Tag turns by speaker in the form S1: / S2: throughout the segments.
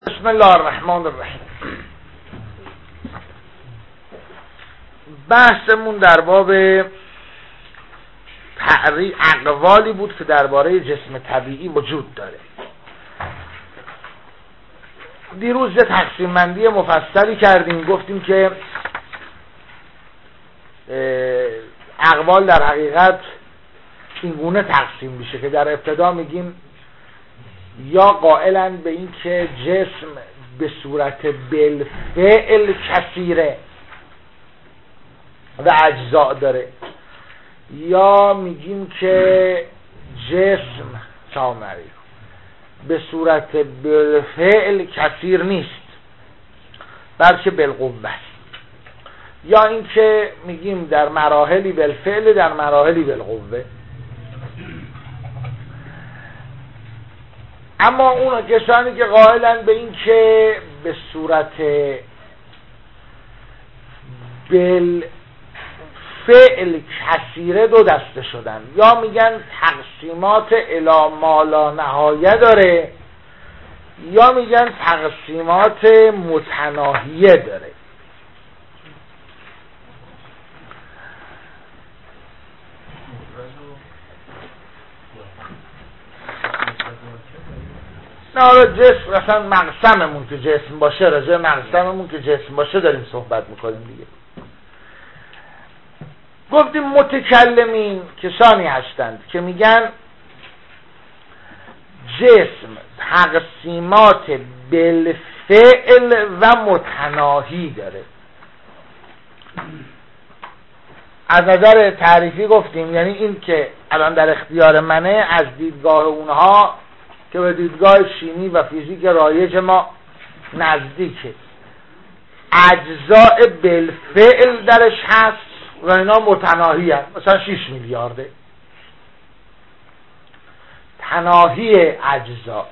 S1: بسم الله الرحمن الرحیم. بحثمون در باب اقوالی بود که درباره جسم طبیعی وجود داره. دیروز یه تقسیم بندی مفصلی کردیم، گفتیم که اقوال در حقیقت این گونه تقسیم میشه که در ابتدا میگیم یا قائلن به این که جسم به صورت بالفعل کثیره و اجزاء داره، یا میگیم که جسم به صورت بالفعل کثیر نیست بلکه بالقوه است، یا این که میگیم در مراحلی بالفعل در مراحلی بالقوه. اما اون کسانی که قائلن به این که به صورت بالفعل کثیره دو دسته شدن، یا میگن تقسیمات الی ما لا نهایه داره، یا میگن تقسیمات متناهیه داره. نه حالا جسم اصلا مقسممون که جسم باشه، راجع مقسممون که جسم باشه داریم صحبت میکنیم دیگه. گفتیم متکلمین کسانی هستند که میگن جسم تقسیمات بالفعل و متناهی داره. از نظر تعریفی گفتیم یعنی این که الان در اختیار منه از دیدگاه اونها که به دیدگاه شیمی و فیزیک رایج ما نزدیکه، اجزاء بالفعل درش هست و اینا متناهی هست، مثلا 6 میلیارده تناهی اجزاء.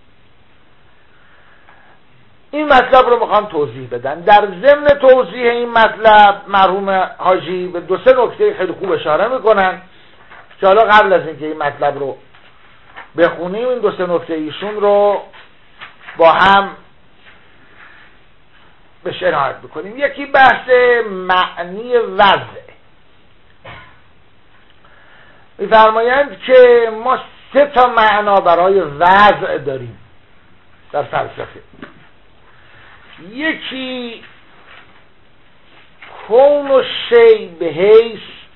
S1: این مطلب رو میخوام توضیح بدن. در ضمن توضیح این مطلب مرحوم حاجی به 2-3 نکته خیلی خوب اشاره میکنن که حالا قبل از اینکه این مطلب رو بخونیم این 2-3 نکته ایشون رو با هم بهش عنایت بکنیم. یکی بحث معنی وضع. می‌فرمایند که ما 3 تا معنا برای وضع داریم در فلسفه. یکی کون و شی به حیث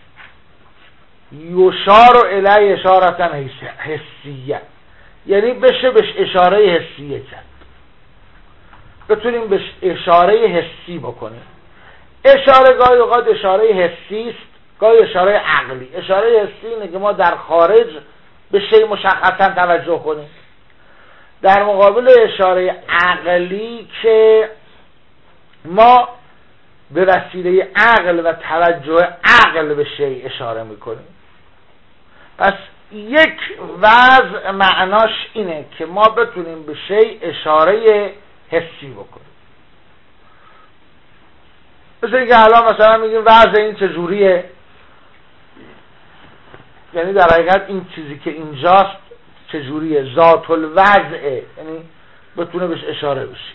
S1: یشار الی اشارة حسیه، یعنی بشه بهش اشاره حسیه کرد، بتونیم بهش اشاره حسی بکنیم. اشاره گاهی اوقات اشاره حسی است، گاهی اشاره عقلی. اشاره حسی اینه که ما در خارج به شی مشخصا توجه کنیم، در مقابل اشاره عقلی که ما به وسیله عقل و توجه عقل به شی اشاره میکنیم. پس یک وضع معناش اینه که ما بتونیم به شی اشاره حسی بکنیم. مثل اینکه الان مثلا میگیم وضع این چجوریه، یعنی در حقیقت این چیزی که اینجاست چجوریه، ذات الوضعه، یعنی بتونه بهش اشاره بشه.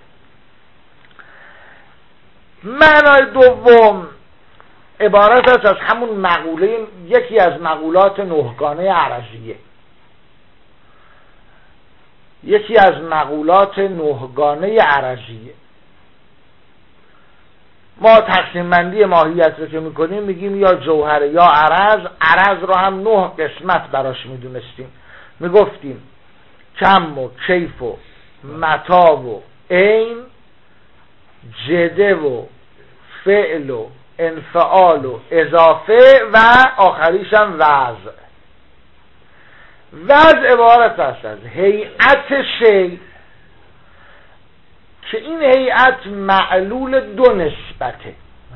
S1: معنای دوم عبارت است از همون مقوله، یکی از مقولات 9گانه عرضیه. یکی از مقولات 9گانه عرضیه. ما تقسیم بندی ماهیت رو که میکنیم میگیم یا جوهره یا عرض. عرض رو هم 9 قسمت براش میدونستیم، میگفتیم کم و کیف و متا و عین، جده و فعل و انفعال و اضافه و آخریش هم وضع. وضع عبارت است از هیئت شی که این هیئت معلول 2 نسبته.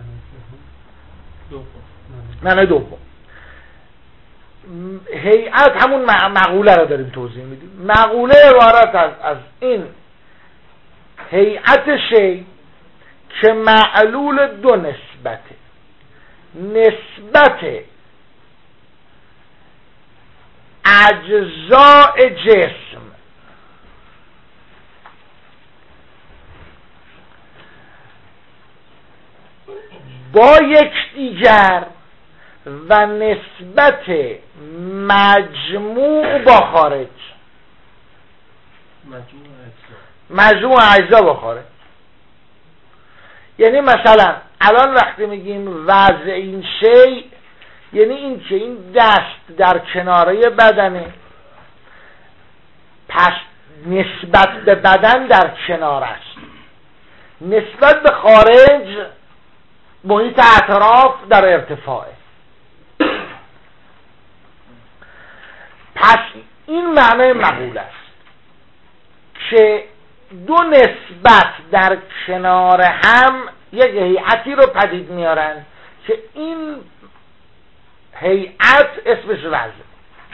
S1: معنی دوم هیئت همون مقوله رو داریم توضیح میدیم. مقوله عبارت است از این هیئت شی که معلول 2 نسبته. نسبت اجزاء جسم با یکدیگر و نسبت مجموع با خارج، مجموع اجزا با خارج. یعنی مثلا الان وقتی میگیم وضع این شیء، یعنی این که این دست در کناره بدنه، پس نسبت به بدن در کنار است، نسبت به خارج محیط اطراف در ارتفاعه. پس این معنی مقول است که دو نسبت در کنار هم یک هیئتی رو پدید میارن که این هیئت اسمش وضع.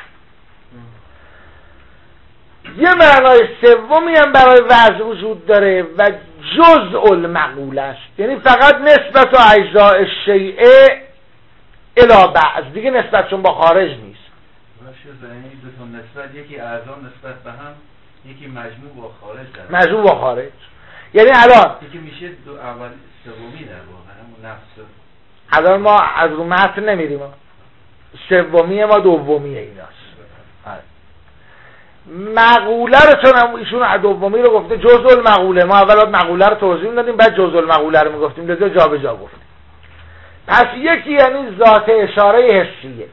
S1: یه معنای سومی هم برای وضع وجود داره و جزء المقول است، یعنی فقط نسبت و اجزاء شیء الی بعض، دیگه نسبتشون با خارج نیست.
S2: یعنی دو تا نسبت، یکی اعضا نسبت به هم، یکی مجموع با خارج داره.
S1: مجموع با خارج یعنی الان
S2: یکی میشه دو اول سومی در واقع همون نفس.
S1: الان ما از رو متن نمیریم، سومیه ما دومیه ایناست. مقوله رو چون هم ایشون دومی رو گفته جزء المقوله، ما اول مقوله رو توضیح دادیم بعد جزء المقوله رو میگفتیم، لذا جا به جا گفتیم. پس یکی یعنی ذات اشاره حسیه،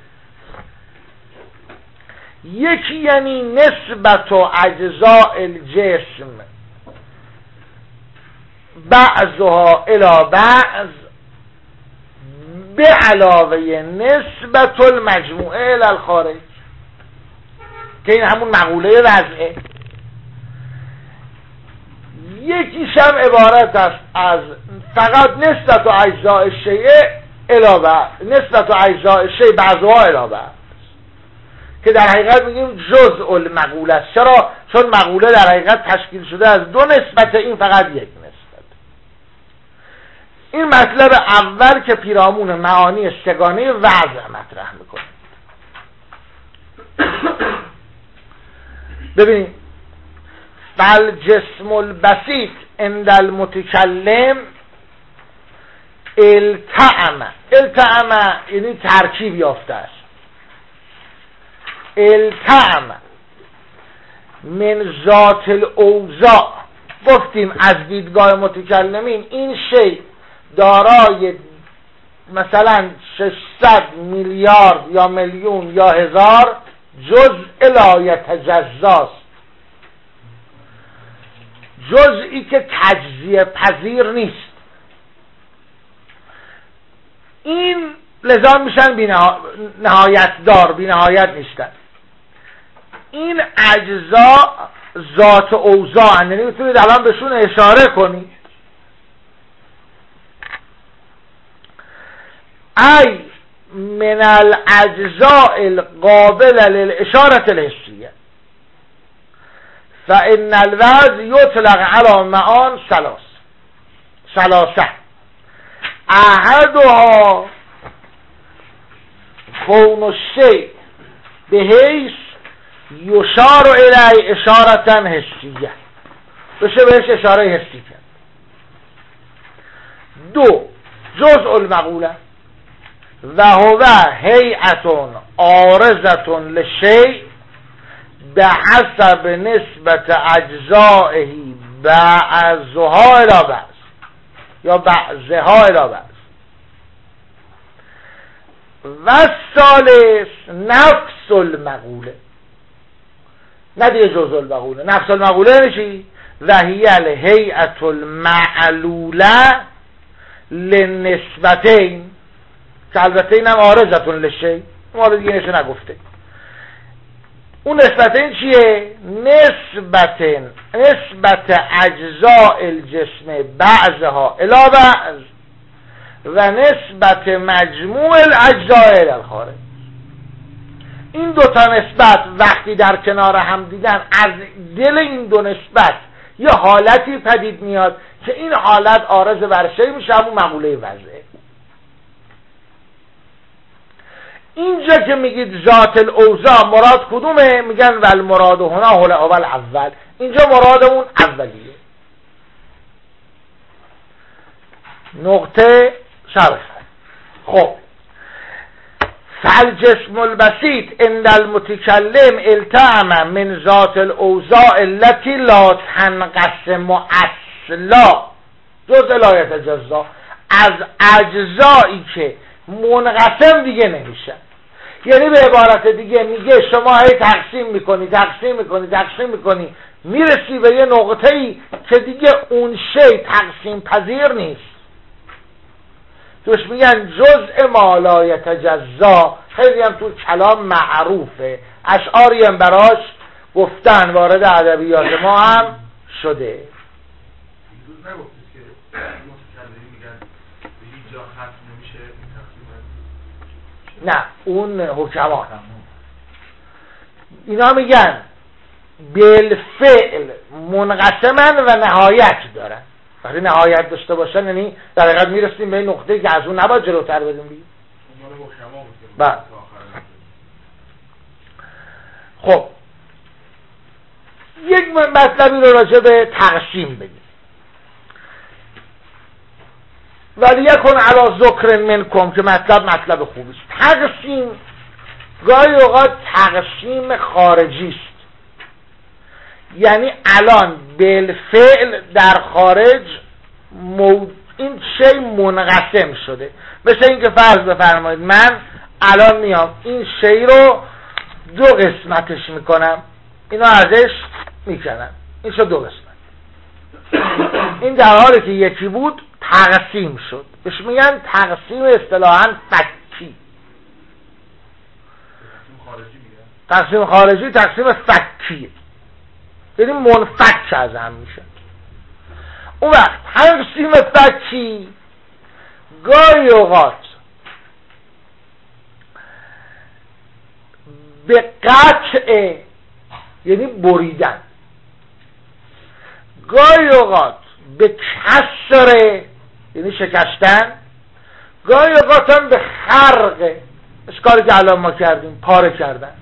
S1: یکی یعنی نسبت و اجزاء الجسم بعضها الی بعض به علاوه نسبت المجموعه الی الخارج، که این همون مقوله وضعه. یکیش هم عبارت است از فقط نسبت و اجزاء شیء الی بعض، نسبت و اجزاء شیء بعضها الی بعض، که در حقیقت میگیم جزء المقوله است. چرا؟ چون مقوله در حقیقت تشکیل شده از دو نسبت، این فقط یک نسبت. این مطلب اول که پیرامون معانی سگانه وضع مطرح میکنه. ببینید فالجسم البسیط عند المتکلم التئم یعنی ترکیب یافته است. التئم من ذات الاوضاع، گفتیم از دیدگاه متکلمین این شی دارای مثلا 600 میلیارد یا میلیون یا هزار جزء لا یتجزاست، جزئی که تجزیه پذیر نیست. این لذا میشن نهایت دار، بی نهایت نیستن. این اجزا ذات اوضاع، یعنی میتونید الان بهشون اشاره کنید. ای من الاجزاء القابل للاشاره الحسیه فان الوضع یطلق علی معان ثلاثه احدها کون الشیء بحیث یشار الی اشاره حسیه، بشه بهش اشاره حسی کرد. دو جزء المقوله و هو هیئت عارضة للشیء بحسب نسبت اجزائه بعضها الی بعض یا بعضها الی بعض. و الثالث نفس المقوله، نه دیگه جزء المقوله، نفس المقوله میشی و هی الهیئت المعلوله للنسبتین، که البته اینم عارضة للشیء، ما دیگه نشه نگفته. اون نسبتین چیه؟ نسبت اجزاء الجسم بعضها الی بعض و نسبت مجموع الاجزاء الی الخارج. این دوتا نسبت وقتی در کنار هم دیدن، از دل این دو نسبت یه حالتی پدید میاد که این حالت عارض بر شیء میشه، همون مقوله وضعه. اینجا که میگید ذات الاوضاع مراد کدومه؟ میگن ول مراد هنا هو الاول اول، اینجا مرادمون اولیه. نقطه شرح خب فالجسم البسيط عند المتكلم التعم من ذات الاوضاع التي لا تنقسم اصلا جز لا یتجزا، از اجزایی که منقسم دیگه نمیشه. یعنی به عبارت دیگه میگه شما هی تقسیم میکنی میرسی به یه نقطه‌ای که دیگه اون شی تقسیم پذیر نیست، توش میگن جزء ما لا یتجزا. خیلی هم تو کلام معروفه، اشعاری هم براش گفتن، وارد ادبیات ما هم شده.
S3: دیروز نگفتید که متکلمی میگن به هیچ جا ختم نمیشه این تقسیم؟
S1: نه اون حکما اینا میگن بالفعل منقسمن و نهایت دارن. وقتی نهایت داشته باشن یعنی در حقیقت میرسیم به این نقطه که از اون نباید جلوتر بدیم دیگه. بله. خب یک مطلبی رو راجع به تقسیم بگیم. ولی یکن علی ذکر منکم که مطلب خوبی است. تقسیم گاهی اوقات تقسیم خارجی است، یعنی الان بالفعل در خارج این شی منقسم شده. مثل اینکه فرض بفرمایید من الان میام این شی رو دو قسمتش میکنم، اینو ازش میکنم، این شد دو قسمت. این در حالی که یکی بود تقسیم شد، بهش میگن تقسیم اصطلاحاً فکی. تقسیم خارجی تقسیم فکیه، یعنی منفک از هم میشه. اون وقت تقسیم فکی گاهی اوقات به قطع یعنی بریدن، گاهی اوقات به کسر یعنی شکستن، گاهی اوقات هم به خرق، کاری که الان ما کردیم، پاره کردن.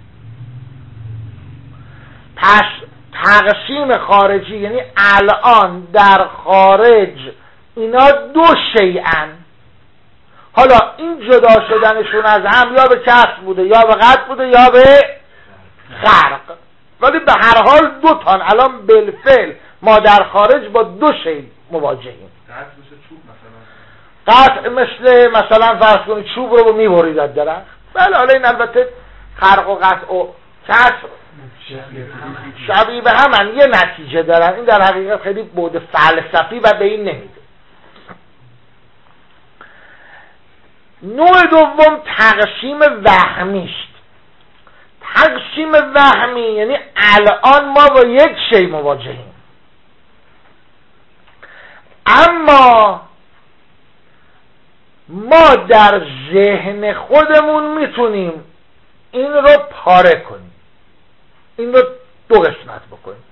S1: پس تقسیم خارجی یعنی الان در خارج اینا دو شیئن، حالا این جدا شدنشون از هم یا به کسر بوده یا به قطع بوده یا به خرق، ولی به هر حال دو تان الان بالفعل ما در خارج با دو شی مواجهیم. قطع مثلا فرض کنید چوب رو میبرید از درخت، بله حالا این البته خرق و قطع و کسر شبیه به همن، یه نتیجه دارن. این در حقیقت خیلی بعد فلسفی و به این نمیده. نوع دوم تقسیم وهمی است. تقسیم وهمی یعنی الان ما با یک شی مواجهیم، اما ما در ذهن خودمون میتونیم این رو پاره کنیم، این رو دو قسمت بکنیم.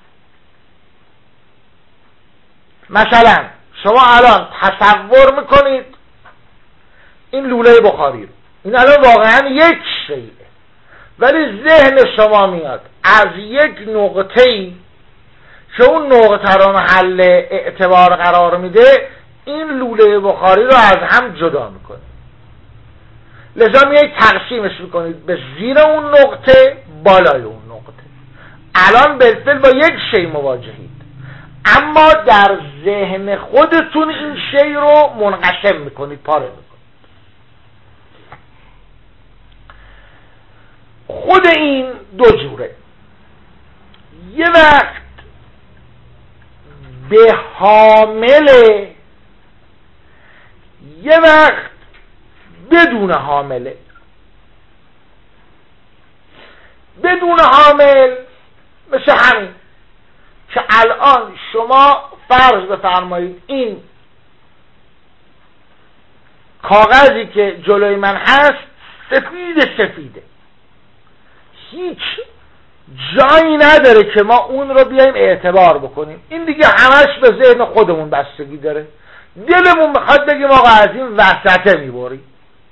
S1: مثلا شما الان تصور میکنید این لوله بخاری رو، این الان واقعا یک شیء، ولی ذهن شما میاد از یک نقطه‌ای که اون نقطه رو محل اعتبار قرار میده این لوله بخاری رو از هم جدا میکنه، لذا میایید تقسیمش میکنید به زیر اون نقطه، بالای اون نقطه. الان بالفعل با یک شی مواجهید، اما در ذهن خودتون این شی رو منقسم میکنید، پاره میکنید. خود این دو جوره، یه وقت به حامله، یه وقت بدون حامله. بدون حامل مثل همین که الان شما فرض بفرمایید این کاغذی که جلوی من هست سفیده، هیچ جایی نداره که ما اون رو بیایم اعتبار بکنیم. این دیگه همش به ذهن خودمون بستگی داره. دلمون بخواد بگیم آقا از این وسطه میبریم،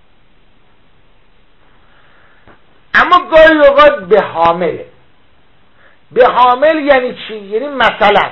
S1: اما گاهی اوقات به حامله. به حامل یعنی چی؟ یعنی مثلا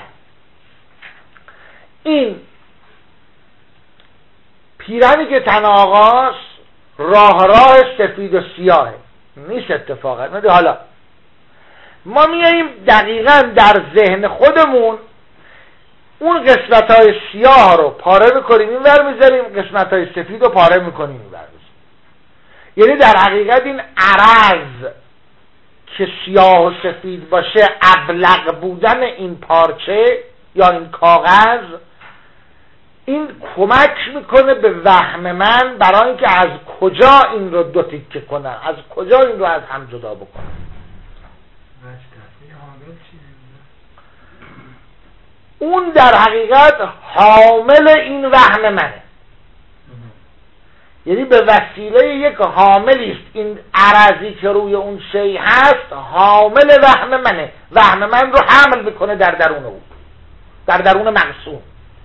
S1: این پیرنی که تن آقاست راه سفید و سیاهه، نیست اتفاقا. حالا ما میاییم دقیقا در ذهن خودمون اون قسمت‌های سیاه رو پاره میکنیم این ور میذاریم، قسمت‌های سفید رو پاره میکنیم این ور میذاریم. یعنی در حقیقت این عرض که سیاه و سفید باشه، ابلق بودن این پارچه یا این کاغذ، این کمک میکنه به وهم من برای اینکه از کجا این رو دو تیکه کنم، از کجا این رو از هم جدا بکنم. اون در حقیقت حامل این وهم منه، یعنی به وسیله یک حاملی است این عرضی که روی اون شی هست، حامل وهم منه، وهم من رو حمل میکنه در درون او، در درون مقسوم.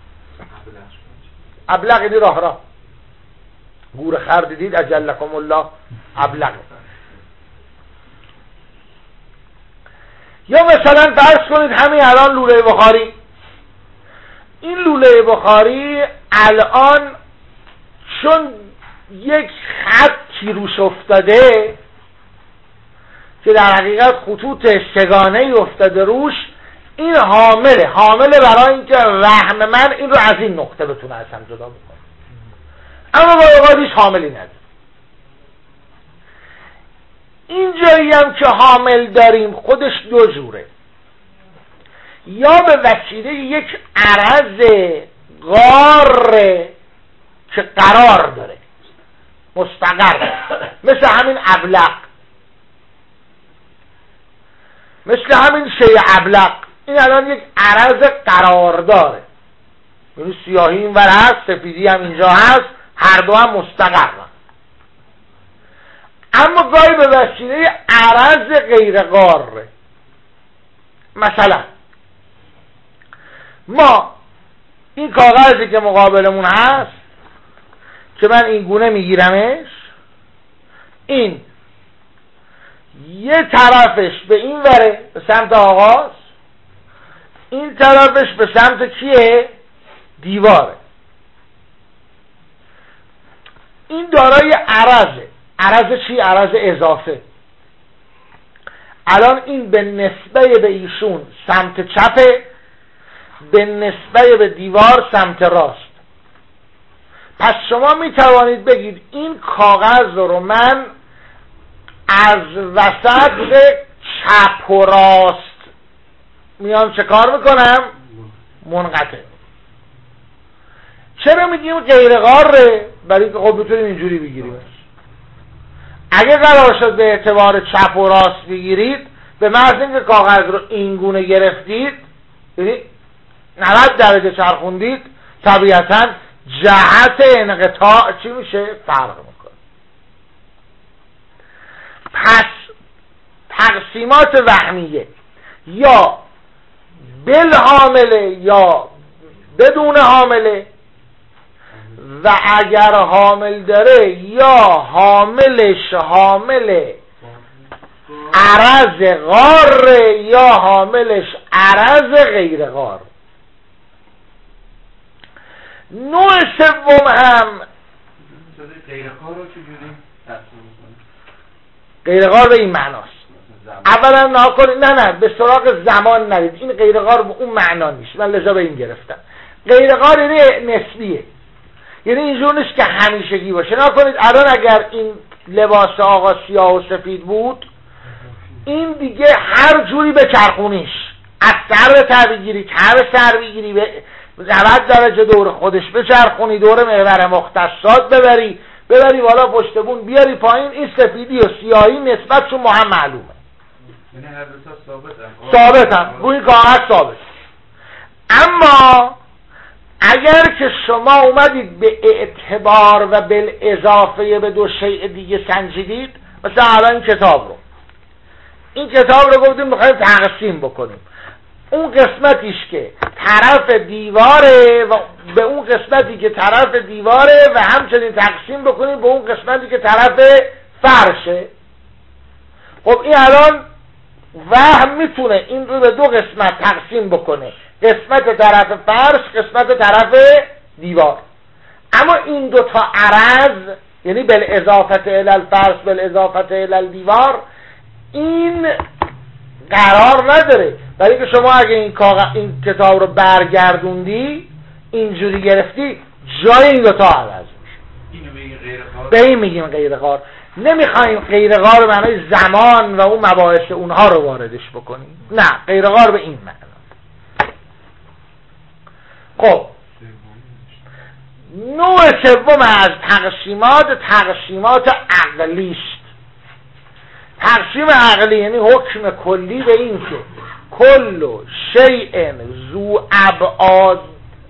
S1: ابلغ یعنی راه. گور خر دیدید اجلکم الله ابلغ. یا مثلا فرض کنید همین الان لوله بخاری، این لوله بخاری الان چون یک خطی روش افتاده که در حقیقت خطوط سگانه‌ای افتاده روش، این حامله برای اینکه وهم من این رو از این نقطه بتونه از هم جدا بکنه، اما با اوقاتش حاملی نداره. این جایی هم که حامل داریم خودش دو جوره، یا به وسیله یک عرض غار که قرار داره، مستقر، مثل همین ابلق، مثل همین شی ابلق. این الان یک عرض قرار داره، یعنی سیاهی این ور هست، سفیدی هم اینجا هست، هر دو هم مستقر. اما گاهی به وسیله عرض غیر قاره، مثلا ما این کاغذی که مقابلمون هست که من این گونه میگیرمش، این یه طرفش به این وره به سمت آغاز، این طرفش به سمت کیه؟ دیواره. این دارای عرضه. عرض چی؟ عرض اضافه. الان این به نسبه به ایشون سمت چپه، به نسبه به دیوار سمت راست. پس شما می توانید بگید این کاغذ رو من از وسط چپ و راست میام چه کار میکنم؟ منقطع. چرا میگیم غیر قاره؟ برای که خب بتونیم اینجوری بگیریم. اگه قرار شد به اعتبار چپ و راست بگیرید، به محض اینکه کاغذ رو اینگونه گرفتید، یعنی 90 درجه چرخوندید، طبیعتاً جهت انقطاع چی میشه؟ فرق میکنه. پس تقسیمات وهمیه یا بالحامله یا بدون حامله، و اگر حامل داره یا حاملش حامل عرض غار یا حاملش عرض غیر غار. نوع سوم هم
S2: غیر غار رو چجوری تقسیم می‌کنی؟
S1: غیر غار به این معناست. اولا نه به سراغ زمان نرید، این غیر غار به اون معنا نیست، من لذا به این گرفتم. غیر غار یعنی نسبیه، یعنی اینجور نیست که همیشگی باشه. نکنید الان اگر این لباس آقا سیاه و سفید بود، این دیگه هر جوری به چرخونیش، از سر بگیری، کر سر بگیری، 90 درجه دور خودش بچرخونی، دور محور مختصات ببری بالا پشت بون بیاری پایین، این سفیدی و سیاهی نسبتشون با هم معلومه،
S2: یعنی هر دو تا
S1: ثابتن روی کاغذ ثابت. اما اگر که شما اومدید به اعتبار و بالاضافه به دو شیء دیگه سنجیدید، مثلا الان این کتاب رو گفتیم میخوایم تقسیم بکنیم، اون قسمتیش که طرف دیواره و به اون قسمتی که طرف دیواره و همچنین تقسیم بکنیم به اون قسمتی که طرف فرشه. خب این الان وهم میتونه این رو به دو قسمت تقسیم بکنه، قسمت طرف فرش، قسمت طرف دیوار. اما این دوتا عرض یعنی بالاضافه الی الفرش بالاضافه الی الدیوار، این قرار نداره. برای که شما اگه این کتاب رو برگردوندی اینجوری گرفتی، جای این دوتا عوض میشه.
S2: اینو بگیم غیر غار،
S1: به این میگیم غیر غار. نمیخوایم غیر غار به معنای زمان و اون مباحث اونها رو واردش بکنیم، نه، غیر غار به این معنا. خب نوع سوم از تقسیمات عقلی است. تقسیم عقلی یعنی حکم کلی به این که کل شیء ذو ابعاد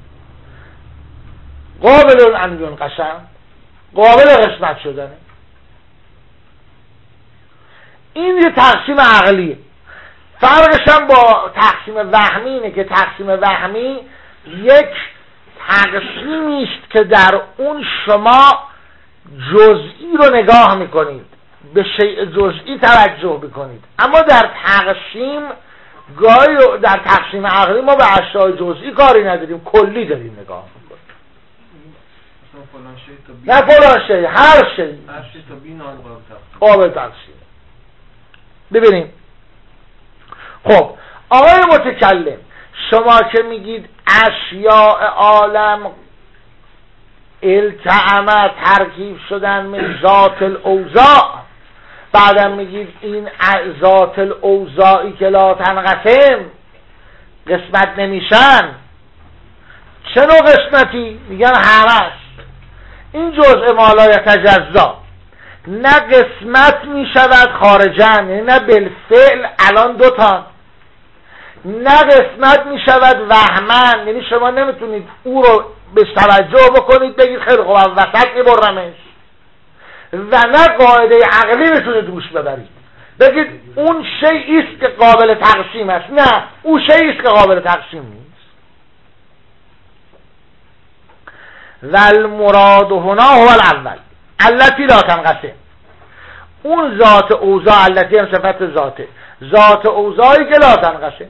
S1: قابل ان ینقسم، قابل قسمت شدنه. این یه تقسیم عقلیه. فرقش هم با تقسیم وهمی اینه که تقسیم وهمی یک تقسیمی است که در اون شما جزئی رو نگاه میکنید، به شیء جزئی توجه میکنید، اما در تقسیم عقلی ما به اشیاء جزئی کاری نداریم، کلی داریم نگاه میکنیم. نه فلان شی، هر شی
S3: تا بی نام
S1: قابل تقسیم. ببینیم خب آقای متکلم، شما که میگید اشیاء عالم التئم ترکیب شدن من ذات الاوضاع، بعدم میگید این ذات الاوضاعی که لا تنقسم قسمت نمیشن، چه نوع قسمتی؟ میگن همش این جزء ما لا یتجزا، نه قسمت میشود خارجن، یعنی نه بالفعل الان دوتا، نه قسمت میشود وهمن، یعنی شما نمیتونید او رو به توجه بکنید بگید خیلی خوب از وسط میبرمش، و نه قاعده عقلی میتونید روش ببرید بگید اون شیئی است که قابل تقسیم است، نه اون شیئی است که قابل تقسیم نیست. والمراد هنا هو الاول التی لا تنقسم، اون ذات اوضاع، التی هم صفت ذاته، ذات اوضاعی که لا تنقسم.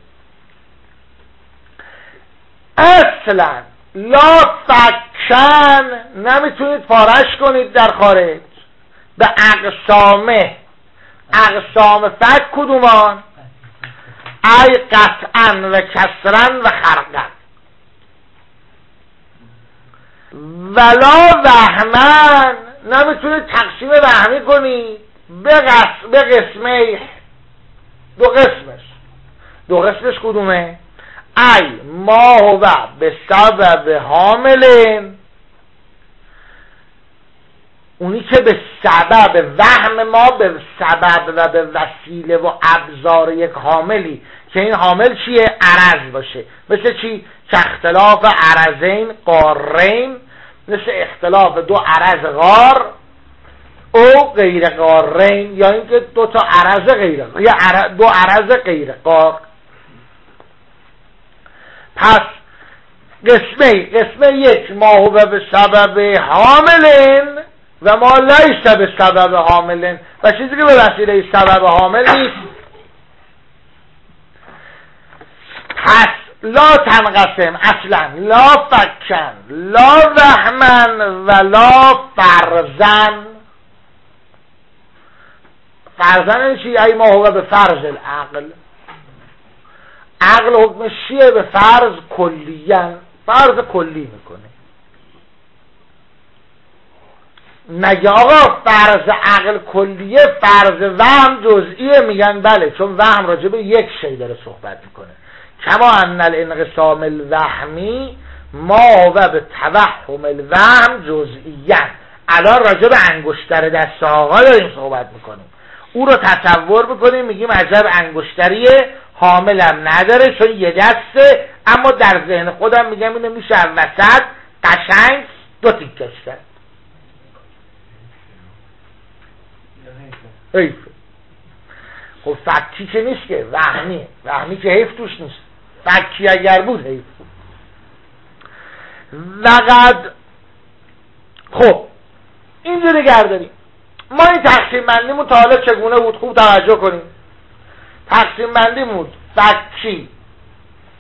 S1: اصلا لا فکن نمیتونید پارش کنید در خارج به اقسامه. اقسام فک کدومان؟ ای قطعا و کسرن و خرقن. ولا وهمن نمیتونید تقسیم وهمی کنید به قسمه، دو قسمش کدومه؟ ای ما هو به سبب حاملین، اونی که به سبب وهم ما به سبب و به وسیله و ابزار یک حاملی، که این حامل چیه؟ عرض باشه. مثل چی؟ که اختلاف عرضین قارین، مثل اختلاف دو عرض غار او غیر قارین، یا اینکه دو تا عرض غیر یا دو عرض غیر قار. پس قسمه یک ما هو به سبب حاملین و ما لیس به سبب حاملین، و چیزی که به وسیله سبب حامل نیست. پس لا تنقسم اصلا، لا فکن، لا وهمن و لا فرزن. فرزن چی؟ ای ما هو به فرض العقل. عقل حکمش چیه؟ به فرض کلیاً، فرض کلی میکنه. مگه آقا فرض عقل کلیه، فرض وهم جزئیه؟ میگن بله، چون وهم راجع به یک شی داره صحبت میکنه. کما ان الانقسام الوهمی ما هو به توهم الوهم جزئیاً. الان راجع به انگشتر دست آقا داریم صحبت میکنیم، او رو تصور بکنیم، میگیم عجب انگشتریه، حاملم نداره چون یه دسته، اما در ذهن خودم میگم اینو میشه وسط قشنگ دو تیکش کرد. حیف. خب فکی که نیست که، وهمیه. وهمی که حیف توش نیست، فکی اگر بود حیف بود. وقد خب اینجوری گرداریم ما این تقسیم بندیمون تا حالا چگونه بود؟ خوب توجه کنیم. تقسیم بندیمون فکی،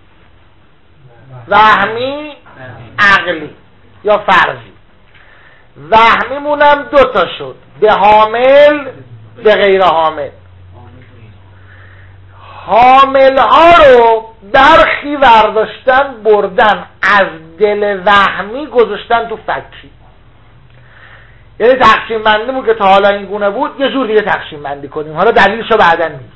S1: وهمی، عقلی یا فرضی. وهمیمونم 2 تا شد، به حامل به غیر حامل. حامل ها رو برخی برداشتن بردن از دل وهمی گذاشتن تو فکی، یعنی تقسیم بندیمون که تا حالا این گونه بود یه جور دیگه تقسیم بندی کنیم، حالا دلیلشو بعداً میگیم.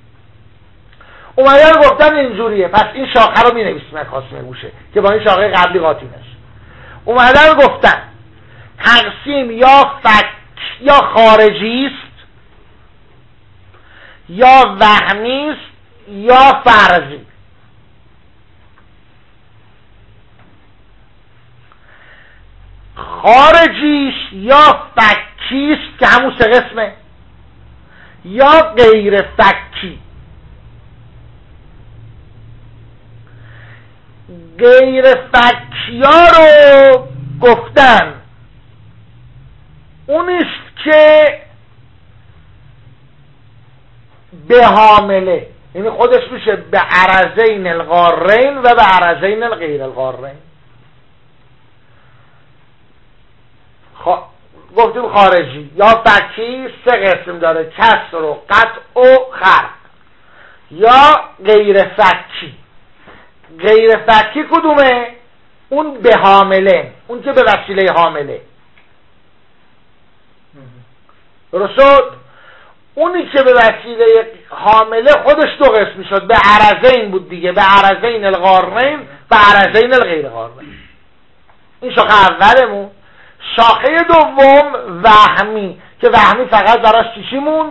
S1: اومدن گفتن اینجوریه، پس این شاخه رو مینویسیم خاصه گوشه که با این شاخه قبلی قاطی نشه. اومدن گفتن تقسیم یا فک یا خارجی است یا وهمی است یا فرضی. خارجیش یا فکیست که همون 3 قسمه، یا غیر فکی. غیر فکیا رو گفتن اونیست که به حامله، یعنی خودش میشه به عرضین الغارین و به عرضین الغیر الغارین. گفتیم خارجی یا فکی 3 قسم داره، کسر و قطع و خرق. یا غیر فکی. غیر فکی کدومه؟ اون به حامله، اون که به وسیله حامله. درست؟ اونی که به وسیله حامله خودش 2 قسم شد، به عرضین بود دیگه، به عرضین الغارین و عرضین الغیر غارین. این شاخه اولمون. شاخه دوم وهمی که وهمی فقط براش چی موند؟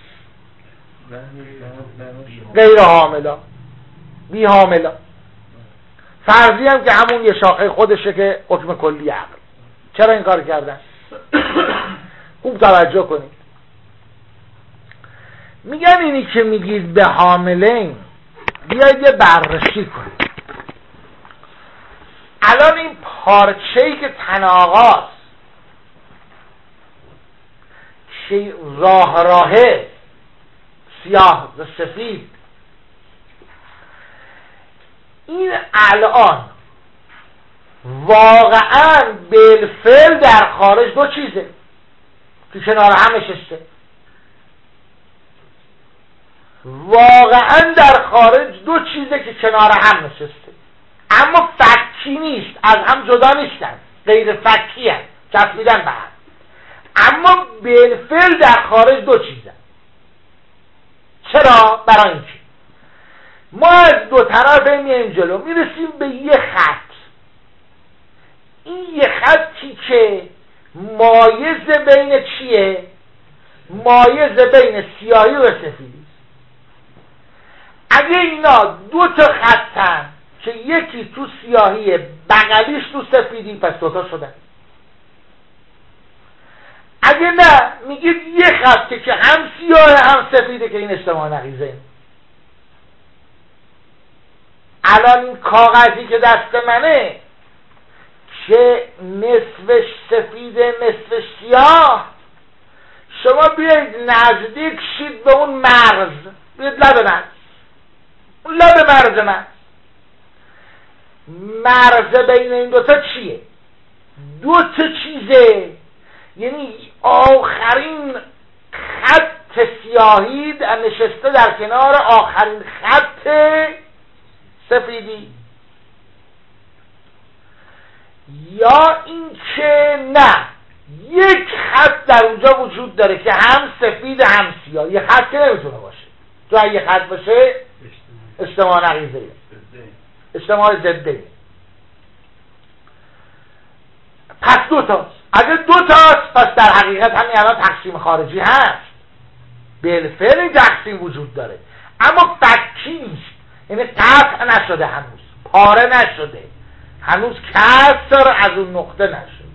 S1: غیر حاملا، بی حاملا. فرضی هم که همون یه شاخه خودشه که حکم کلی عقل. چرا این کار کردن؟ خوب توجه کنید. میگن اینی که میگید به حاملین، بیاید یه بررسی کنید. الان این پارچه‌ای که تن آقاست، راهه سیاه و سفید، این الان واقعا بالفعل در خارج 2 چیزه که کنار هم نشسته. واقعا در خارج 2 چیزه که کنار هم نشسته، اما فکی نیست، از هم جدا نیستن، غیر فکی هست، چسبیدن به هم، اما بالفعل در خارج 2 چیزه. چرا؟ برای اینکه ما از 2 طرف میایم جلو، میرسیم به یه خط. این یه خطی که مایز بین چیه؟ مایز بین سیاهی و سفیدی. اگه اینا 2 تا خطن که یکی تو سیاهی بغلیش تو سفیدی، پس 2 تا شدن. اگه نه میگید یه خطه که هم سیاه هم سفیده که این اجتماع نقیضه. الان این کاغذی که دست منه که نصفش سفیده نصفش سیاه، شما بیایید نزدیک شید به اون مرز، بیایید لب من، اون لب مرز من. مرز بین این 2 تا چیه؟ 2 تا چیزه، یعنی آخرین خط سیاهی نشسته در کنار آخرین خط سفیدی، یا این که نه، یک خط در اونجا وجود داره که هم سفید هم سیاه. یه خط که نمیتونه باشه، تو اگه خط باشه اجتماع نقیضه، اجتماع ضده. پس 2 تاست. اگه 2 تاست پس در حقیقت همین الان تقسیم خارجی هست، بالفعل این تقسیم وجود داره، اما فکی نیست، یعنی قطع نشده، هنوز پاره نشده، هنوز کسر از اون نقطه نشده.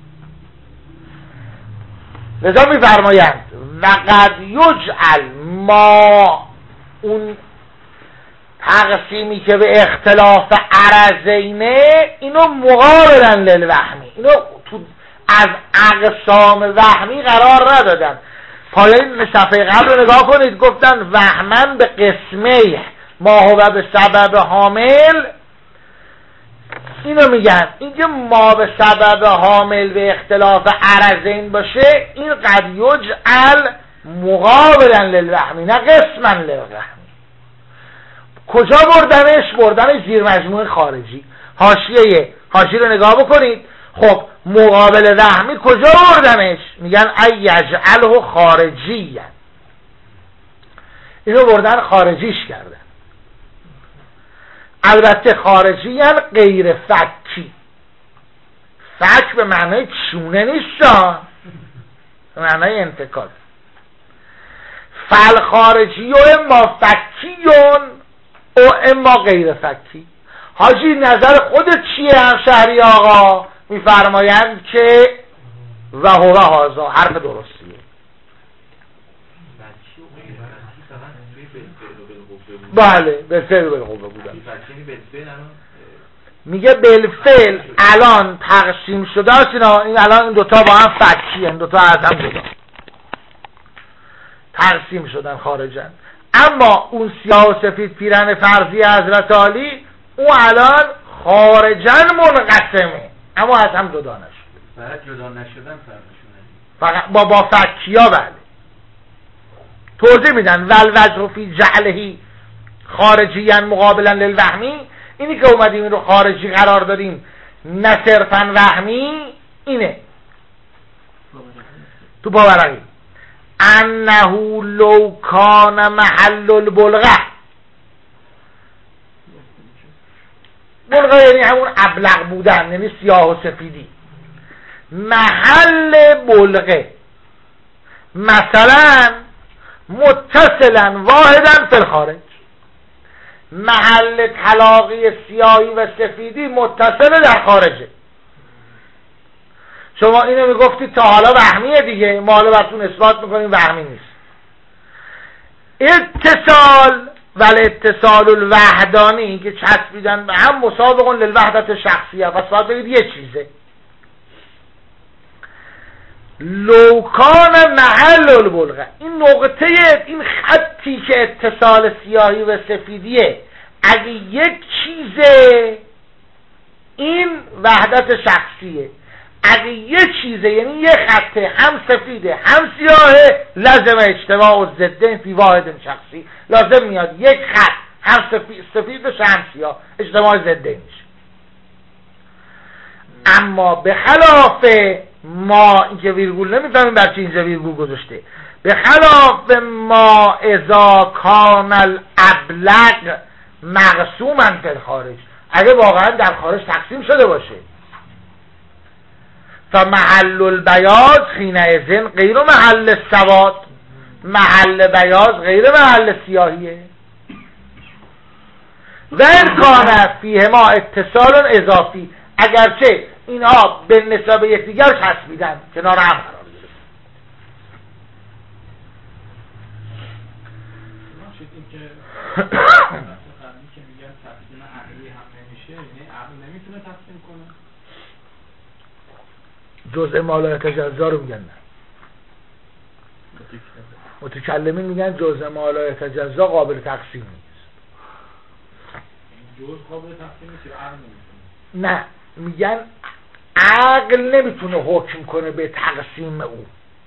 S1: لذا می‌فرمایند وقد یجعل ما، اون تقسیمی که به اختلاف عرضینه، اینو مقابلن للوهمی، اینو تو از اقسام وهمی قرار ندادن. پایین صفحه قبل رو نگاه کنید، گفتن وهمن به قسمه ما هو به سبب حامل اینو میگن اینکه ما به سبب حامل به اختلاف عرضین باشه این قد یجعل مقابلا للوهمی نه قسما للوهمی. کجا بردنش زیر مجموع خارجی. حاشیه رو نگاه بکنید. خب مقابل وهمی کجا بردنش؟ میگن ای یجعله خارجی، اینو بردن خارجیش کردن. البته خارجی یعنی غیر فکی. فک به معنای چونه نیست، به معنای انتکال. فل خارجی و اما فکیون و اما غیر فکی. حاجی نظر خودت چیه همشهری آقا؟ میفرمایند که و هو هذا حرف درستیه. بله بالفعل و بالقوه بودن. میگه بالفعل الان تقسیم شده است این الان این دوتا با هم فکی، این دوتا از هم جدا تقسیم شدن خارجن. اما اون سیاه و سفید پیرن فرضی حضرت علی اون الان خارجن منقسمه اما از هم جدا نشد.
S2: فقط جدا نشدن فرقشونه
S1: فقط با فکیا. بله توضیح میدن والوجه فی جعلهی خارجیاً مقابلا للوهمی. اینی که اومدیم این رو خارجی قرار دادیم نه صرفاً وهمی، اینه تو باورقی انه لو کان محل البلغه. بلغه یعنی همون ابلغ بودن، یعنی سیاه و سفیدی. محل بلغه مثلا متصلا واحدا فی الخارج، محل تلاقی سیاهی و سفیدی متصل در خارجه. شما اینو میگفتید تا حالا وهمیه دیگه، ما حالا براتون اثبات میکنیم وهمی نیست. اتصال ولی اتصال الوحدانی که چسبیدن به هم مسابقون للوحدت شخصیه و باید بگید یه چیزه. لوکان محل البلغه، این نقطه، این خطی که اتصال سیاهی و سفیدیه اگه یک چیزه این وحدت شخصیه، اگه یک چیزه یعنی یک خطه هم سفیده هم سیاهه لازم اجتماع و ضدن فی واحد شخصی. لازم میاد یک خط هم سفید بشه هم سیاه، اجتماع ضدن میشه. اما به خلاف ما اینکه ویرگول نمیفهمیم بر چی اینجا ویرگول گذاشته، به خلاف ما اذا کان الابلغ مقسوما فی الخارج، اگه واقعا در خارج تقسیم شده باشه فمحل البیاض حینئذ غیر محل السواد، محل بیاض غیر محل سیاهیه. و این کان فیهما اتصال اضافی، اگرچه اینها به نسبت یکدیگر چسبیدن کنار هم قرار گرفتن.
S4: این که میگن تقسیم عقلی هم نمیشه، یعنی عقل نمیتونه تقسیم کنه.
S1: جزء ما لا یتجزا رو میگن نه. متکلمین میگن جزء ما لا یتجزا قابل تقسیم نیست.
S4: جزء قابل تقسیم نیست، عقل نمیتونه.
S1: نه میگن عقل نمیتونه حکم کنه به تقسیم او.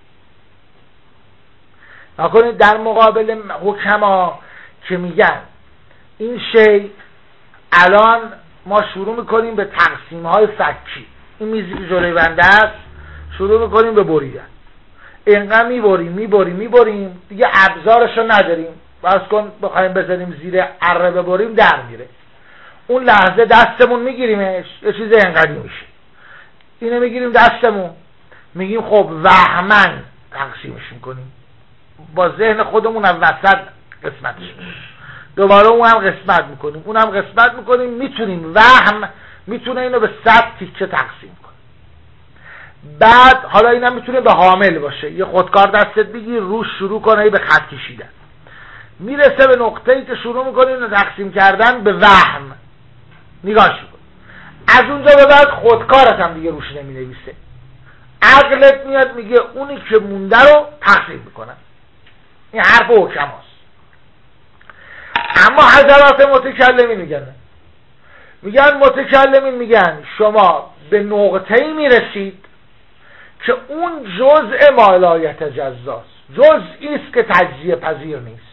S1: نکنید در مقابل حکما که میگن این شی الان ما شروع میکنیم به تقسیم های فکی، این میزی که جلوی بنده است شروع میکنیم به بریدن، اینقدر میبریم دیگه ابزارشو نداریم، بس کن بخوایم بزنیم زیر اره ببریم در میره. اون لحظه دستمون میگیریمش یه چیز اینقدری میشه، اینو میگیریم دستمون میگیم خب وهمن تقسیمش میکنیم، با ذهن خودمون از وسط قسمتش میکنیم، دوباره اون هم قسمت میکنیم، اون هم قسمت میکنیم، میتونیم وهم میتونه اینو به 100 تیکه تقسیم کنه. بعد حالا اینم میتونه به حامل باشه، یه خودکار دستت بگیر روش شروع کنه به خط کشیدن، میرسه به نقطه‌ای که شروع میکنه اینو تقسیم کردن به وهم، نگاهش کن. از اونجا به بعد خودکارت هم دیگه روش نمینویسه، عقلت میاد میگه اونی که مونده رو تقسیم میکنن. این حرف حکماست. اما حضرات متکلمین میگن میگن متکلمین میگن شما به نقطه‌ای میرسید که اون جزء مالایت جزاست، جزئی است که تجزیه پذیر نیست.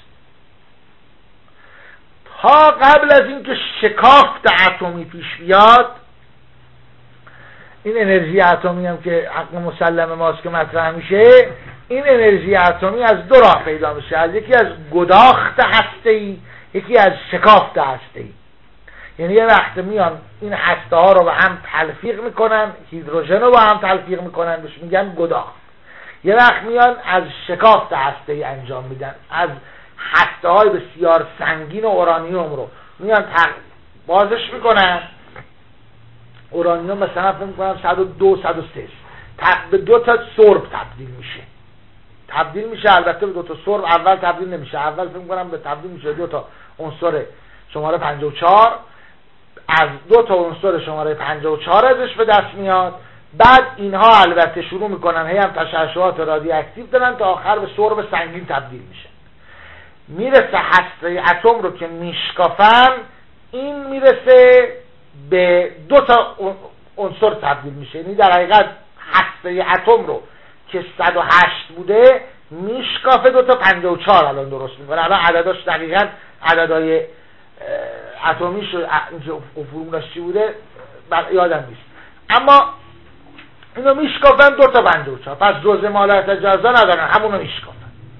S1: تا قبل از اینکه شکافت اتمی پیش بیاد، این انرژی اتمی هم که حق مسلم ماست که مطرح میشه، این انرژی اتمی از دو راه پیدا میشه، از یکی از گداخت هسته‌ای، یکی از شکافت هسته‌ای. یعنی یه وقت میان این هسته ها رو با هم تلفیق میکنن، هیدروژن رو با هم تلفیق میکنن، بهش میگن گداخت. یه وقت میان از شکافت هسته‌ای انجام میدن، از هسته های بسیار سنگین اورانیوم رو میان بازش میکنن. اورانیوم مثلا فکر میکنم 102 103 به 2 تا سرب تبدیل میشه. البته به 2 تا سرب اول تبدیل نمیشه، اول فکر میکنم به تبدیل میشه 2 تا عنصر شماره 54، از 2 تا عنصر شماره 54 ازش به دست میاد. بعد اینها البته شروع میکنن هی هم تشعشعات رادیواکتیو دارن تا آخر به سرب سنگین تبدیل میشه. میرسه هسته اتم رو که میشکافن، این میرسه به 2 تا عنصر تبدیل میشه. یعنی در حقیقت هسته اتم رو که 108 بوده میشکافه 2 تا 54 الان درست میکنه. الان عدداش دقیقاً عددهای اتمی شد، اینجا فرمولش چی بوده یادم نیست، اما اینو میشکافن 2 تا 54. پس جزء مالایت جزا ندارن، همونو میشکافن.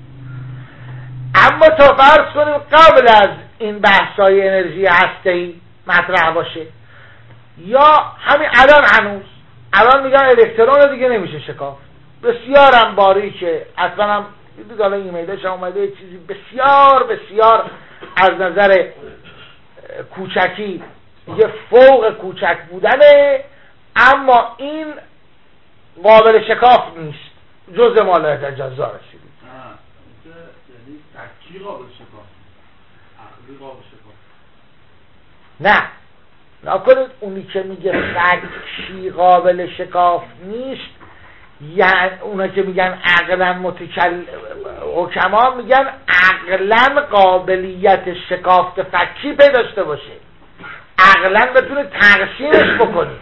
S1: اما تا فرض کنیم قبل از این بحثای انرژی هسته‌ای مطرح باشه، یا همین الان میگن الکترون رو دیگه نمیشه شکافت، بسیار هم باریکه، اصلا هم دیدید الان ایمیلش هم اومده چیزی بسیار بسیار از نظر کوچکی یه فوق کوچک بودنه، اما این قابل شکاف نیست، جزء مالایت جزا رسید.
S3: یعنی تکی قابل شکاف، عقلی قابل شکاف.
S1: نه نکنید اونی که میگه فکی قابل شکاف نیست، یعنی اونا که میگن عقلا حکما میگن عقلا قابلیت شکافت فکی داشته باشه، عقلا بتونه تقسیمش بکنه.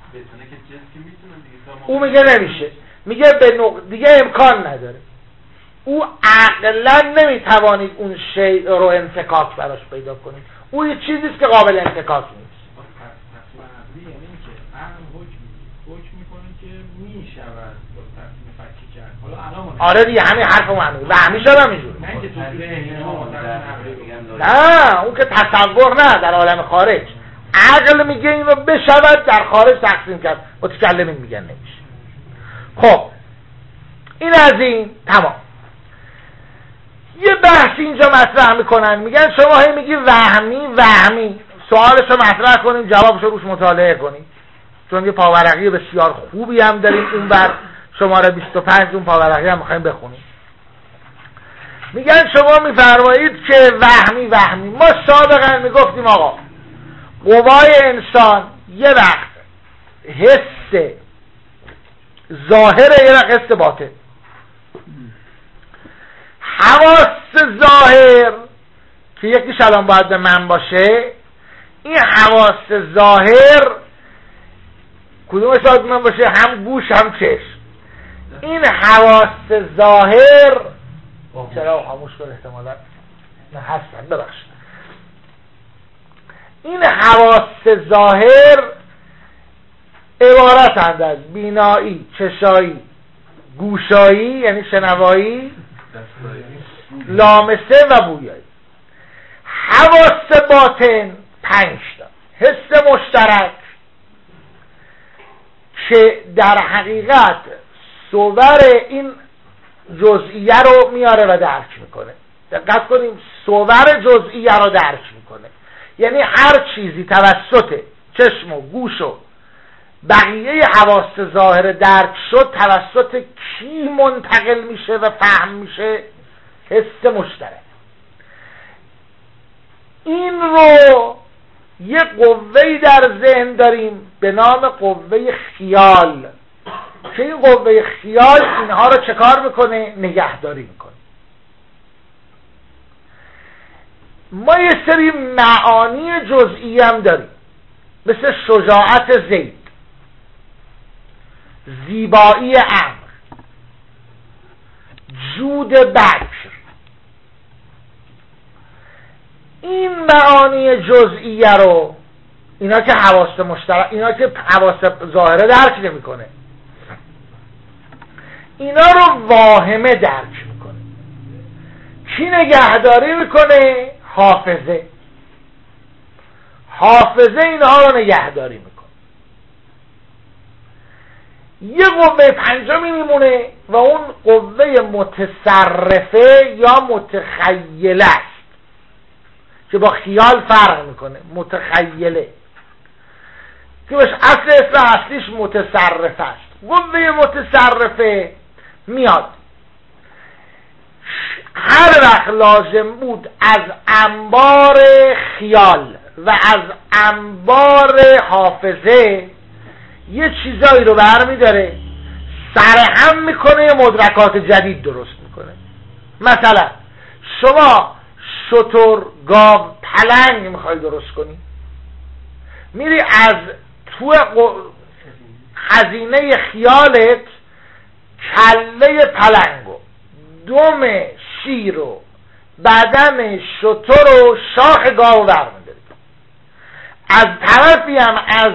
S1: او میگه نمیشه، میگه دیگه امکان نداره، او عقلا نمیتوانید اون شیء رو انفکاک براش پیدا کنید، او یه چیزیست که قابل انفکاک نیست.
S4: یعنی که حکم میکنه که میشود با تصمیم فکی کرد. حالا الان
S1: آره دیگه همین حرف معنی و همیشه هم اینجوره. نه اون که تصور نه، در عالم خارج عقل میگه این رو بشود در خارج تقسیم کرد، متکلمین میگن نمیشه. خب این از این تمام. یه بحث اینجا مطرح میکنن، میگن شما هی میگی وهمی، سوالش رو مطرح کنیم جوابش رو روش مطالعه کنیم، چون یه پاورقی بسیار خوبی هم داریم اون بر شماره 25 اون پاورقی هم میخوایم بخونیم. میگن شما میفرمایید که وهمی ما سابقا میگفتیم آقا قوای انسان یه وقت حس ظاهره، یه وقت حس باطن. حواس ظاهر که یکیش الان باید به من باشه، این حواس ظاهر کدومش باید به من باشه؟ هم گوش هم چشم. این حواس ظاهر چرا خاموش کن احتمالا نه هستن ببخشید. این حواس ظاهر عبارتند از بینایی، چشایی، گوشایی یعنی شنوایی، لامسه و بویایی. حواس باطن 5 تا حس مشترک که در حقیقت صور این جزئیه رو میاره و درک میکنه. دقت کنیم، صور جزئیه رو درک میکنه، یعنی هر چیزی توسط چشم و گوش و بقیه حواس ظاهر درک شد توسط کی منتقل میشه و فهم میشه؟ حس مشترک. این رو یه قوه‌ای در ذهن داریم به نام قوه خیال، که این قوه خیال اینها رو چه کار میکنه؟ نگهداری میکنه. ما یه سری معانی جزئی هم داریم مثل شجاعت زید، زیبایی عمرو، جود بکر، این معانی جزئیه رو اینا که حواس مشترک، اینا که حواس ظاهره درک نمیکنه، اینا رو واهمه درک میکنه. کی نگهداری میکنه؟ حافظه. حافظه اینها رو نگهداری میکنه. یه قوه پنجمی میمونه و اون قوه متصرفه یا متخیله است که با خیال فرق میکنه. متخیله که بهش اسم اصلیش متصرفه است. قوه متصرفه میاد هر وقت لازم بود از انبار خیال و از انبار حافظه یه چیزایی رو برمیداره، سرهم میکنه، یه مدرکات جدید درست میکنه. مثلا شما شتر، گاو، پلنگ میخوای درست کنی، میری از تو خزینه خیالت کله پلنگو، دم شیر و بدن شتر و شاخ گاو برمیداری. از طرفی هم از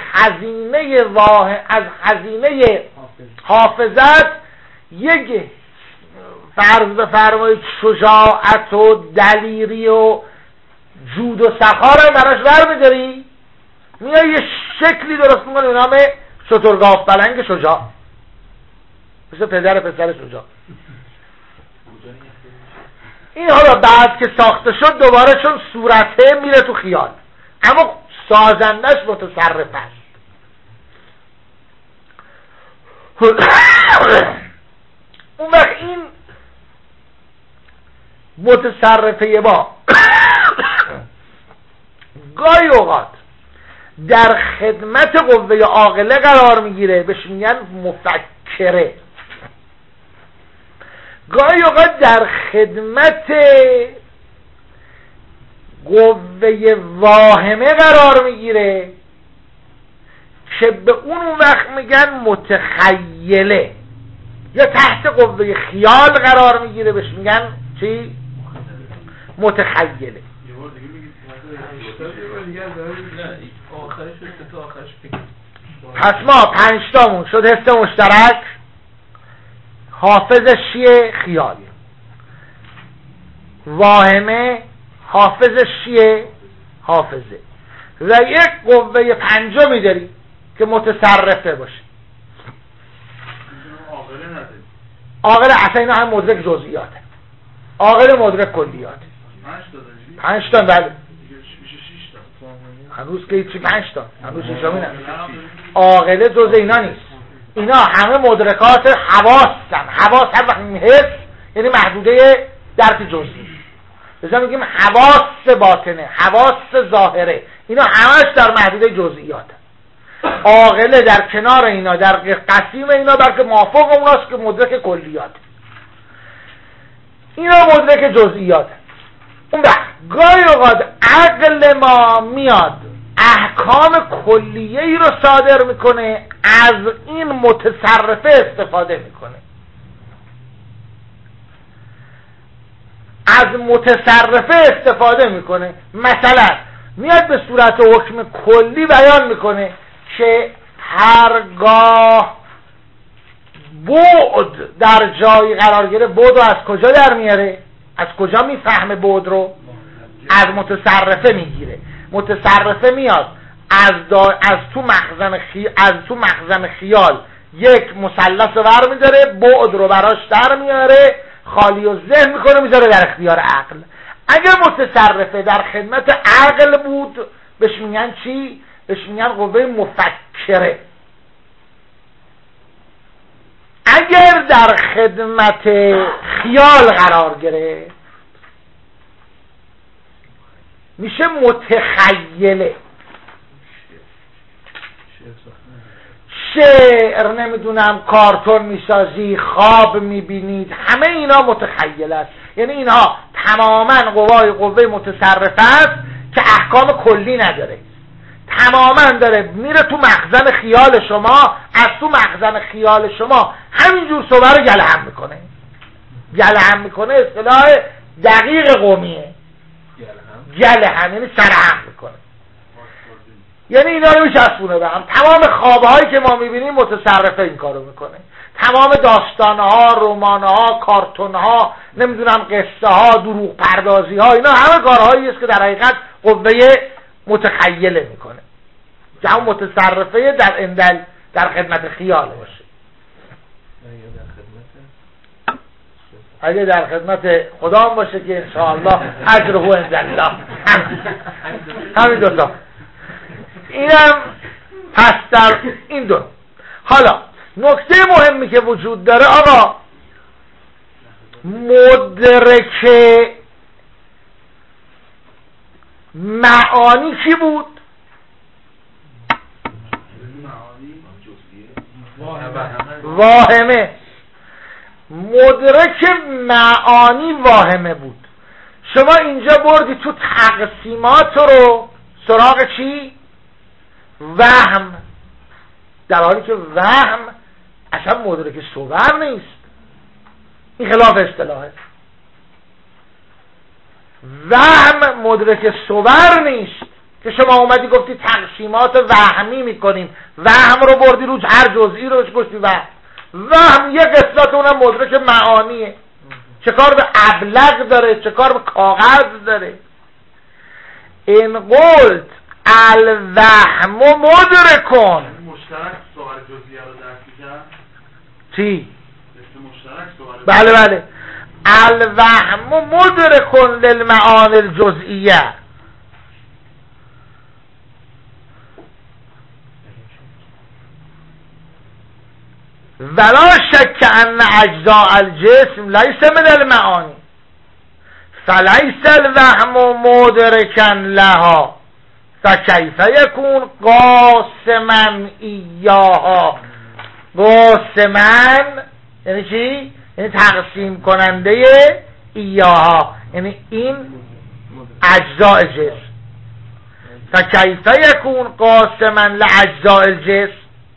S1: خزینه حافظت یک فرض بفرمایید شجاعت و دلیری و جود و سخا رو براش برمیداری، میای یه شکلی درست میکنی به نام شترگاو پلنگ شجاع، مثل پدر پسر شجاع. این حالا بعد که ساخته شد دوباره چون صورته میره تو خیال، اما سازندش متصرف است. اون وقت این متصرفه ما گاهی اوقات در خدمت قوه عاقله قرار میگیره، بهش میگن مفکره. گاهی اوقات در خدمت قوه واهمه قرار میگیره که به اون وقت میگن متخیله، یا تحت قوه خیال قرار میگیره، بهش میگن چی؟ متخیله. پس ما 5 تامون شد حس مشترک، حافظش چیه؟ خیال. واهمه حافظش چیه؟ حافظه. و یک قوه پنجمی داری که متصرفه باشه. عاقل اصلا اینا هم مدرک جزئیاته، عاقل مدرک کلیاته. 5 تا بله، هنوز که هیچی 5 تا هنوز ششمی نه. عاقل جز اینا نیست، اینا همه مدرکات حواسن. حواس هر وقت حس یعنی محدوده درک جزئی، مثلا میگیم حواس باطنه، حواس ظاهره، اینا همش در محدوده جزئیاته. عاقله در کنار اینا، در قسیم اینا، بلکه موافق اوناست که مدرک کلیاته. اینا مدرک جزئیاته. اون وقت گاهی اوقات عقل ما میاد احکام کلیه‌ای رو صادر میکنه، از این متصرفه استفاده میکنه، از متصرفه استفاده میکنه. مثلا میاد به صورت حکم کلی بیان میکنه که هرگاه بعد در جایی قرار گیره، بعد رو از کجا در میاره؟ از کجا میفهمه بعد رو؟ از متصرفه میگیره. متصرفه میاد از تو مخزن خیال یک مثلث رو برمی‌داره، بعد رو براش در میاره، خالی و ذهن میکنه، میذاره در اختیار عقل. اگر متصرفه در خدمت عقل بود بهش میگن چی؟ بهش میگن قوه مفکره. اگر در خدمت خیال قرار گرفت میشه متخیله. شعر نمیدونم کارتون میسازی، خواب میبینید، همه اینا متخیل است. یعنی اینها تماما قوه متصرفه است که احکام کلی نداره، تماما داره میره تو مخزن خیال شما، از تو مخزن خیال شما همینجور صبح رو گلهم میکنه. گلهم میکنه اصطلاح دقیق قومیه. گلهم یعنی سرهم میکنه، یعنی اینا رو میچسبونه به هم. تمام خوابهایی که ما میبینیم متصرفه این کارو میکنه. تمام داستانها، رمانها، کارتونها، نمیدونم قصه ها، دروغ پردازی ها، اینا همه کارهایی است که در حقیقت قوه متخیله میکنه. که هم متصرفه در خدمت خیال باشه. اگه در خدمت خدا هم باشه که انشاءالله اجره عند الله. همین دوتا. اینم پس در این دو. حالا نکته مهمی که وجود داره آقا، مدرک معانی کی بود؟ واهمه. مدرک معانی واهمه بود. شما اینجا بردی تو تقسیمات رو سراغ چی؟ وهم، در حالی که وهم اصلا مدرک صور نیست. این خلاف اصطلاحه. وهم مدرک صور نیست که شما اومدی گفتی تقسیمات وهمی میکنیم، وهم رو بردی رو هر جزئی رو گفتی وهم یه قسمت اونم مدرک معانیه. چه کار به ابلغ داره، چه کار به کاغذ داره. این قلت الوهم مدرکون،
S3: مشترک صور جزئیه رو درک می‌کنم.
S1: چی؟
S3: مشترک صور.
S1: بله الوهم مدرکون للمعانی الجزئیه. ولا شک ان اجزاء الجسم لیس من المعانی فلیس الوهم مدرکا لها فکیف یکون قاسما ایاها. قاسما یعنی چی؟ یعنی تقسیم کننده ایاها، یعنی این اجزاء جسم. فکیف یکون قاسما لاجزاء الجسم.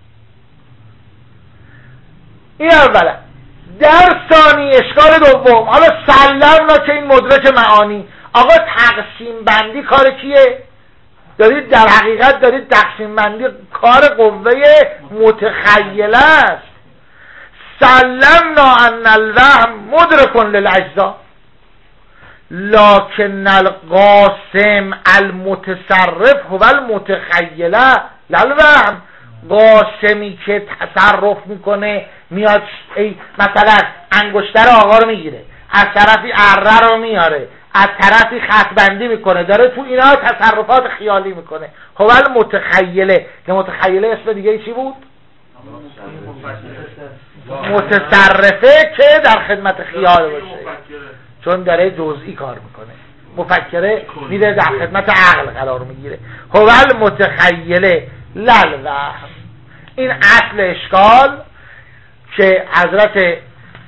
S1: این اولا. در ثانی اشکال دوم، حالا سلمنا که این مدرک معانی. آقا تقسیم بندی کار کیه؟ دارید در حقیقت دارید تقسیم بندی کار قوه متخیله است. سلمنا ان الوهم مدرک للاجزاء لكن القاسم المتصرف هو المتخیله للوهم. قاسمی که تصرف میکنه، میاد مثلا انگشتر آقا رو میگیره، از طرفی اره رو میاره، از طرفی خط بندی میکنه، داره تو اینا تصرفات خیالی میکنه. خب متخیله، که متخیله اسم دیگه چی بود؟ متصرفه که در خدمت خیال باشه، چون داره جزئی کار میکنه. مفکره میره در خدمت عقل قرار میگیره. هو المتخیله للوهم. این اصل اشکال که حضرت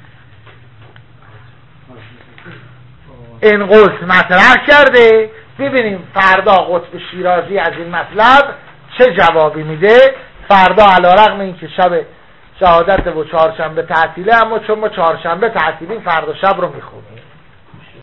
S1: این قلت مطرح کرده. ببینیم فردا قطب شیرازی از این مطلب چه جوابی میده. فردا علیرغم این که شب شهادت و چهارشنبه تعطیله، اما چون ما چهارشنبه تعطیلیم فردا شب رو میخونیم.